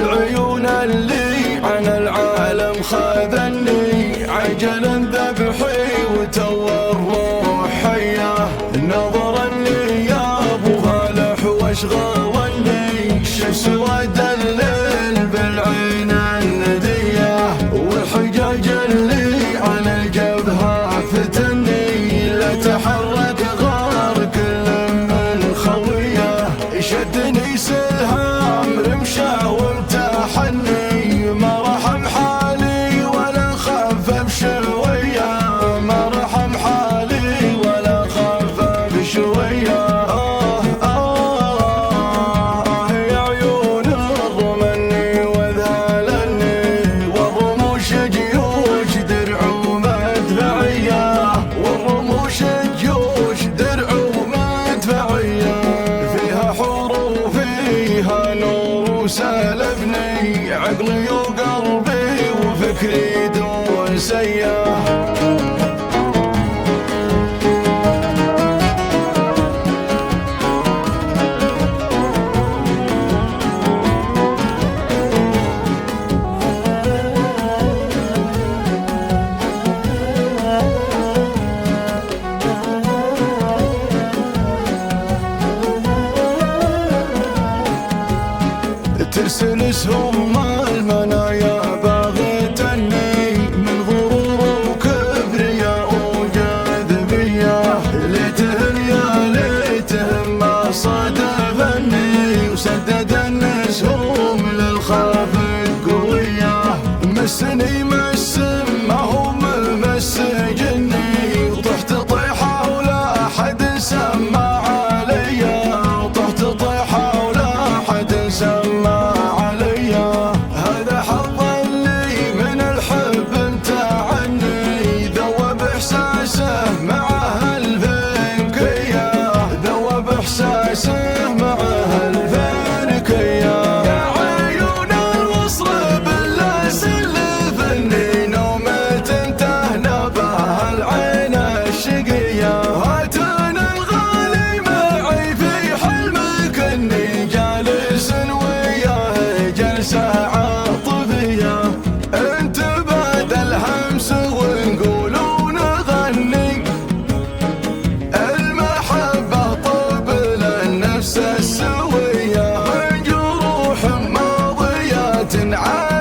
العيون اللي عن العالم خذني، عجل ذبحي وتو الروح حياه، نظرا لي يا ابو هالح واشغلني، الشمس ودلل بالعين النديه، والحجاج اللي عن الجبهه فتني، لا تحرك غار كل من خويه، شدني سلهام رمشه وامتحني، ما رحم حالي ولا خاف بشويه، ما رحم حالي ولا خاف بشويه. يا عيون الرمني وذهلني، والرموش جيوش درع ومدفعيه، والرموش جيوش درع ومدفعيه، فيها حور وفيها نور وسالفني، عقلي وقلبي وفكري دون سياه. ترسل سهم المنايا باغتني، من غرور وكبرياء وجاذبيه، ليتهم يا ليتهم ما صادفني، وسدد النسوم للخافق قويه، مسني مس ما هو مس جني، وطحت طيحه ولا احد سمع علي، وطحت طيحه ولا احد سمع علي، هذا حظ اللي من الحب امتعني، ذوب احساسه مع هالفنكيه، ذوب احساسه مع هالفنكيه. يا عيون الوصل بالله سلفني، نومة تهنى بها العين الشقيه، هاتن الغالي معي في حلمك اني جالس وياه جلسه عاطفيه، انت بعد الهمس ونقول ونغني، المحبه طب للنفس السويه، من جروح ماضيات